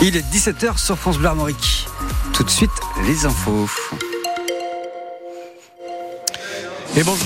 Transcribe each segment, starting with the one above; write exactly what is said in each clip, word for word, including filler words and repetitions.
Il est dix-sept heures sur France Bleu Armorique. Tout de suite, les infos. Et bonjour.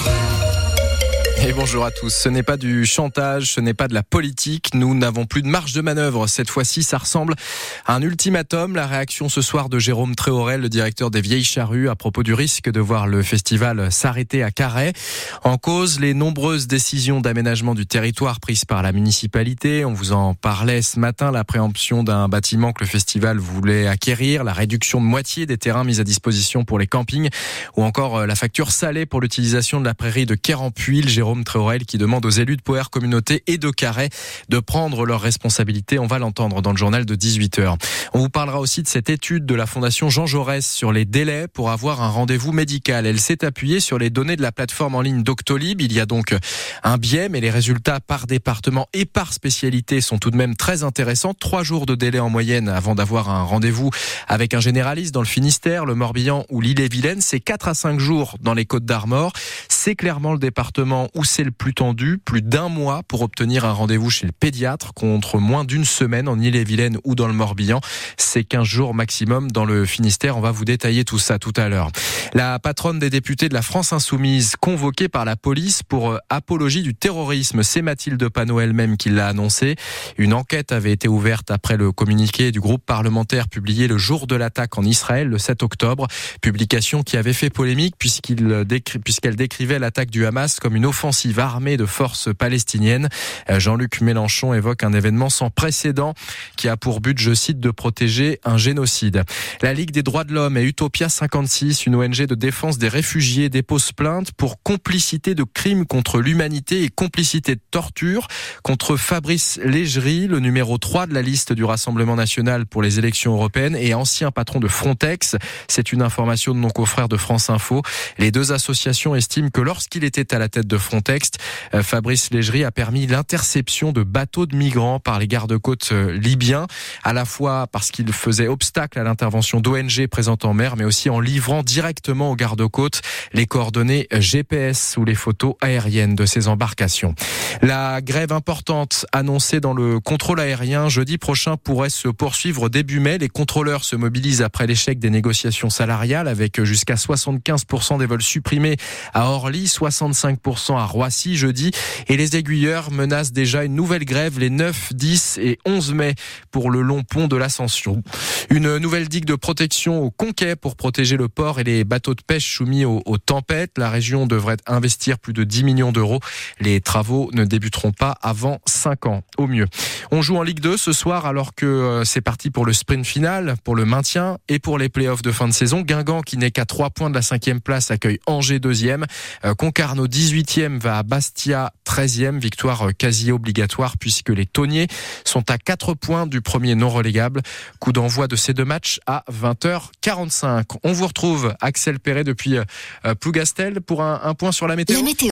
Et bonjour à tous. Ce n'est pas du chantage, ce n'est pas de la politique. Nous n'avons plus de marge de manœuvre. Cette fois-ci, ça ressemble à un ultimatum. La réaction ce soir de Jérôme Tréhorel, le directeur des Vieilles Charrues, à propos du risque de voir le festival s'arrêter à Carhaix. En cause, les nombreuses décisions d'aménagement du territoire prises par la municipalité. On vous en parlait ce matin, la préemption d'un bâtiment que le festival voulait acquérir, la réduction de moitié des terrains mis à disposition pour les campings, ou encore la facture salée pour l'utilisation de la prairie de Quer-en-Puille. Jérôme Tréhorel qui demande aux élus de Poher Communauté et de Carhaix de prendre leurs responsabilités. On va l'entendre dans le journal de dix-huit heures. On vous parlera aussi de cette étude de la Fondation Jean Jaurès sur les délais pour avoir un rendez-vous médical. Elle s'est appuyée sur les données de la plateforme en ligne Doctolib. Il y a donc un biais, mais les résultats par département et par spécialité sont tout de même très intéressants. Trois jours de délai en moyenne avant d'avoir un rendez-vous avec un généraliste dans le Finistère, le Morbihan ou l'Ille-et-Vilaine. C'est quatre à cinq jours dans les Côtes-d'Armor. C'est clairement le département où c'est le plus tendu, plus d'un mois pour obtenir un rendez-vous chez le pédiatre contre moins d'une semaine en Ille-et-Vilaine ou dans le Morbihan. C'est quinze jours maximum dans le Finistère. On va vous détailler tout ça tout à l'heure. La patronne des députés de la France Insoumise, convoquée par la police pour apologie du terrorisme, c'est Mathilde Panot elle-même qui l'a annoncé. Une enquête avait été ouverte après le communiqué du groupe parlementaire publié le jour de l'attaque en Israël, le sept octobre. Publication qui avait fait polémique puisqu'il décri- puisqu'elle décrivait l'attaque du Hamas comme une offensive armée de forces palestiniennes. Jean-Luc Mélenchon évoque un événement sans précédent qui a pour but, je cite, de protéger un génocide. La Ligue des droits de l'homme et Utopia cinquante-six, une O N G de défense des réfugiés, dépose plainte pour complicité de crimes contre l'humanité et complicité de torture contre Fabrice Légerie, le numéro trois de la liste du Rassemblement national pour les élections européennes et ancien patron de Frontex. C'est une information de nos confrères de France Info. Les deux associations estiment que lorsqu'il était à la tête de Frontex, Fabrice Légerie a permis l'interception de bateaux de migrants par les gardes-côtes libyens, à la fois parce qu'il faisait obstacle à l'intervention d'O N G présentes en mer, mais aussi en livrant directement aux gardes-côtes les coordonnées G P S ou les photos aériennes de ces embarcations. La grève importante annoncée dans le contrôle aérien jeudi prochain pourrait se poursuivre début mai. Les contrôleurs se mobilisent après l'échec des négociations salariales avec jusqu'à soixante-quinze pour cent des vols supprimés à Orly, soixante-cinq pour cent à Roissy jeudi, et les aiguilleurs menacent déjà une nouvelle grève les neuf, dix et onze mai pour le long pont de l'Ascension. Une nouvelle digue de protection au Conquet pour protéger le port et les bateaux de pêche soumis aux, aux tempêtes. La région devrait investir plus de dix millions d'euros. Les travaux ne débuteront pas avant cinq ans au mieux. On joue en Ligue deux ce soir alors que c'est parti pour le sprint final, pour le maintien et pour les playoffs de fin de saison. Guingamp, qui n'est qu'à trois points de la cinquième place, accueille Angers deuxième. Concarneau dix-huitième va à Bastia treizième. Victoire quasi obligatoire puisque les Tonniers sont à quatre points du premier non relégable. Coup d'envoi de ces deux matchs à vingt heures quarante-cinq. On vous retrouve, Axel Perret, depuis Plougastel pour un, un point sur la météo. La météo.